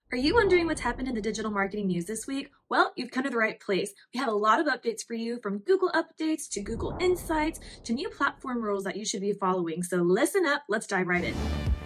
Are you wondering what's happened in the digital marketing news this week? Well, you've come to the right place. We have a lot of updates for you, from Google updates to Google Insights to new platform rules that you should be following. So listen up, let's dive right in.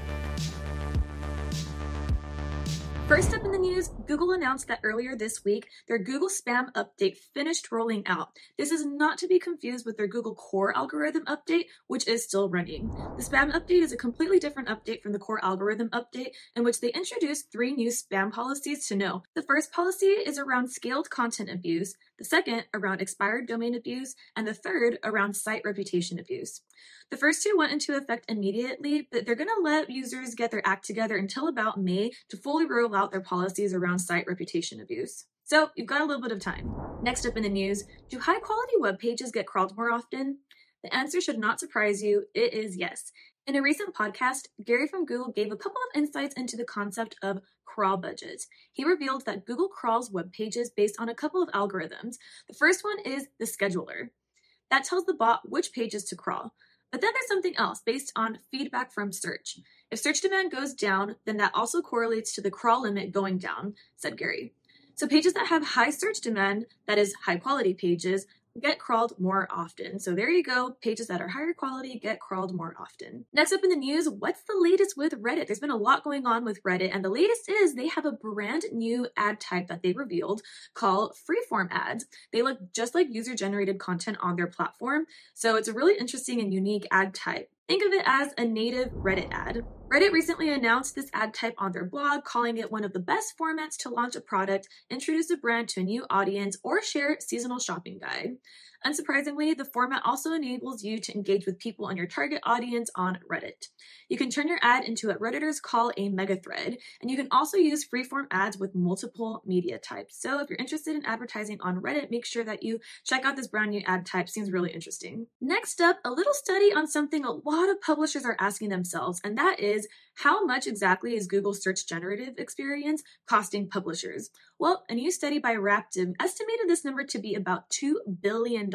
First up in the news, Google announced that earlier this week, their Google Spam update finished rolling out. This is not to be confused with their Google Core algorithm update, which is still running. The Spam update is a completely different update from the Core algorithm update, in which they introduced 3 new spam policies to know. The first policy is around scaled content abuse, the second around expired domain abuse, and the third around site reputation abuse. The first 2 went into effect immediately, but they're going to let users get their act together until about May to fully roll out their policies around site reputation abuse. So you've got a little bit of time. Next up in the news, do high quality web pages get crawled more often? The answer should not surprise you. It is yes. In a recent podcast, Gary from Google gave a couple of insights into the concept of crawl budgets. He revealed that Google crawls web pages based on a couple of algorithms. The first one is the scheduler. That tells the bot which pages to crawl. But then there's something else based on feedback from search. If search demand goes down, then that also correlates to the crawl limit going down, said Gary. So pages that have high search demand, that is high quality pages, get crawled more often. So there you go. Pages that are higher quality get crawled more often. Next up in the news, what's the latest with Reddit? There's been a lot going on with Reddit, and the latest is they have a brand new ad type that they revealed called freeform ads. They look just like user-generated content on their platform. So it's a really interesting and unique ad type. Think of it as a native Reddit ad. Reddit recently announced this ad type on their blog, calling it one of the best formats to launch a product, introduce a brand to a new audience, or share seasonal shopping guide. Unsurprisingly, the format also enables you to engage with people in your target audience on Reddit. You can turn your ad into what Redditors call a mega thread, and you can also use freeform ads with multiple media types. So if you're interested in advertising on Reddit, make sure that you check out this brand new ad type. Seems really interesting. Next up, a little study on something a lot of publishers are asking themselves, and that is, how much exactly is Google Search Generative Experience costing publishers? Well, a new study by Raptive estimated this number to be about $2 billion.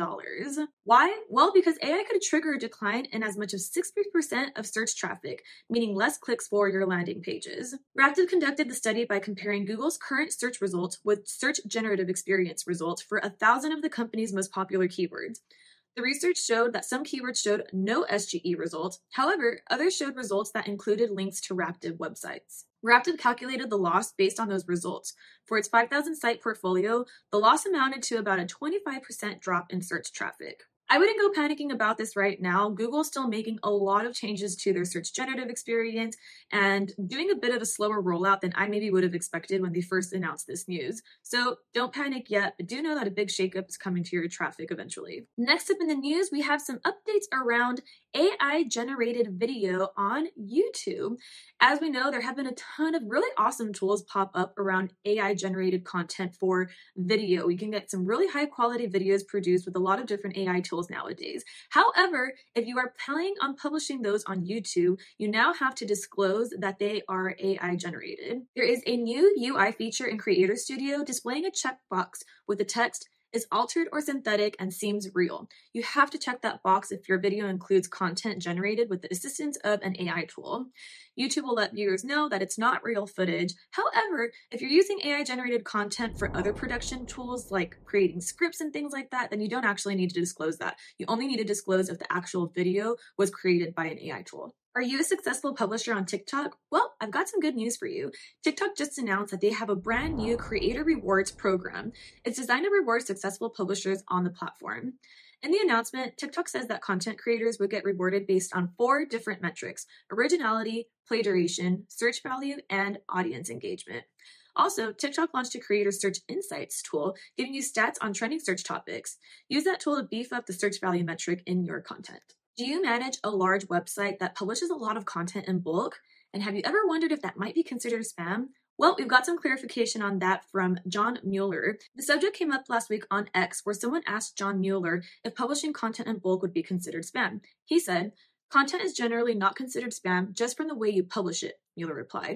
Why? Well, because AI could trigger a decline in as much as 60% of search traffic, meaning less clicks for your landing pages. Raptive conducted the study by comparing Google's current search results with Search Generative Experience results for 1,000 of the company's most popular keywords. The research showed that some keywords showed no SGE results. However, others showed results that included links to Raptive websites. Raptive calculated the loss based on those results. For its 5,000 site portfolio, the loss amounted to about a 25% drop in search traffic. I wouldn't go panicking about this right now. Google's still making a lot of changes to their search generative experience and doing a bit of a slower rollout than I maybe would have expected when they first announced this news. So don't panic yet, but do know that a big shakeup is coming to your traffic eventually. Next up in the news, we have some updates around AI-generated video on YouTube. As we know, there have been a ton of really awesome tools pop up around AI-generated content for video. You can get some really high-quality videos produced with a lot of different AI tools nowadays. However, if you are planning on publishing those on YouTube, you now have to disclose that they are AI generated. There is a new UI feature in Creator Studio displaying a checkbox with the text is altered or synthetic and seems real. You have to check that box if your video includes content generated with the assistance of an AI tool. YouTube will let viewers know that it's not real footage. However, if you're using AI generated content for other production tools like creating scripts and things like that, then you don't actually need to disclose that. You only need to disclose if the actual video was created by an AI tool. Are you a successful publisher on TikTok? Well, I've got some good news for you. TikTok just announced that they have a brand new Creator Rewards program. It's designed to reward successful publishers on the platform. In the announcement, TikTok says that content creators would get rewarded based on 4 different metrics: originality, play duration, search value, and audience engagement. Also, TikTok launched a Creator Search Insights tool, giving you stats on trending search topics. Use that tool to beef up the search value metric in your content. Do you manage a large website that publishes a lot of content in bulk? And have you ever wondered if that might be considered spam? Well, we've got some clarification on that from John Mueller. The subject came up last week on X, where someone asked John Mueller if publishing content in bulk would be considered spam. He said, "Content is generally not considered spam just from the way you publish it," Mueller replied.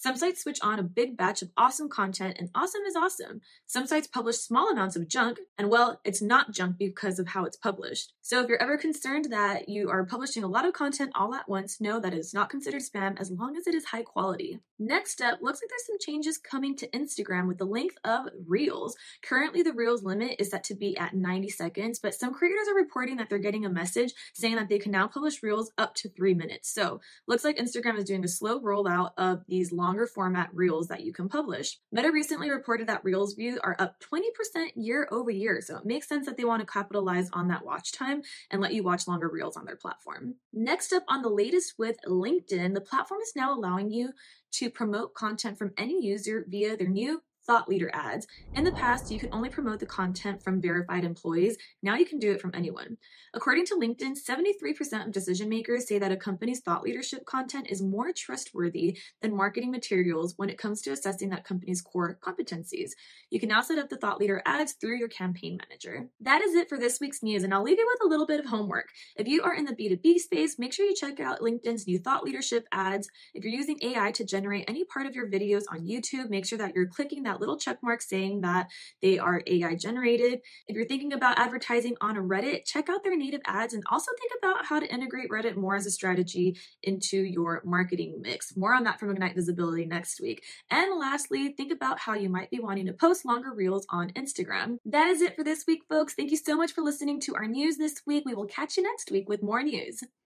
Some sites switch on a big batch of awesome content, and awesome is awesome. Some sites publish small amounts of junk, and well, it's not junk because of how it's published. So if you're ever concerned that you are publishing a lot of content all at once, know that it is not considered spam as long as it is high quality. Next up, looks like there's some changes coming to Instagram with the length of Reels. Currently, the Reels limit is set to be at 90 seconds, but some creators are reporting that they're getting a message saying that they can now publish Reels up to 3 minutes. So looks like Instagram is doing a slow rollout of these longer format Reels that you can publish. Meta recently reported that Reels views are up 20% year over year, so it makes sense that they want to capitalize on that watch time and let you watch longer Reels on their platform. Next up on the latest with LinkedIn, the platform is now allowing you to promote content from any user via their new thought leader ads. In the past, you could only promote the content from verified employees. Now you can do it from anyone. According to LinkedIn, 73% of decision makers say that a company's thought leadership content is more trustworthy than marketing materials when it comes to assessing that company's core competencies. You can now set up the thought leader ads through your campaign manager. That is it for this week's news, and I'll leave you with a little bit of homework. If you are in the B2B space, make sure you check out LinkedIn's new thought leadership ads. If you're using AI to generate any part of your videos on YouTube, make sure that you're clicking that little check mark saying that they are AI generated. If you're thinking about advertising on a Reddit, check out their native ads and also think about how to integrate Reddit more as a strategy into your marketing mix. More on that from Ignite Visibility next week. And lastly, think about how you might be wanting to post longer reels on Instagram. That is it for this week, folks. Thank you so much for listening to our news this week. We will catch you next week with more news.